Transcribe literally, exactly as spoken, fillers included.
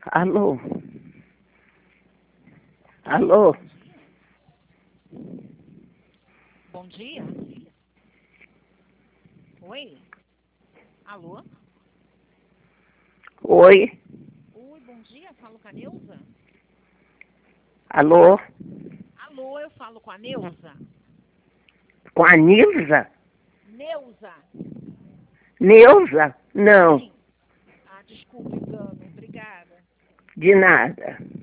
Alô? Alô? Bom dia. Oi? Alô? Oi? Oi, bom dia. Falo com a Neuza? Alô? Alô, eu falo com a Neuza? Com a Nilza? Neuza? Neuza? Não, Sim. Ah, desculpa, engano. Obrigada. de nada.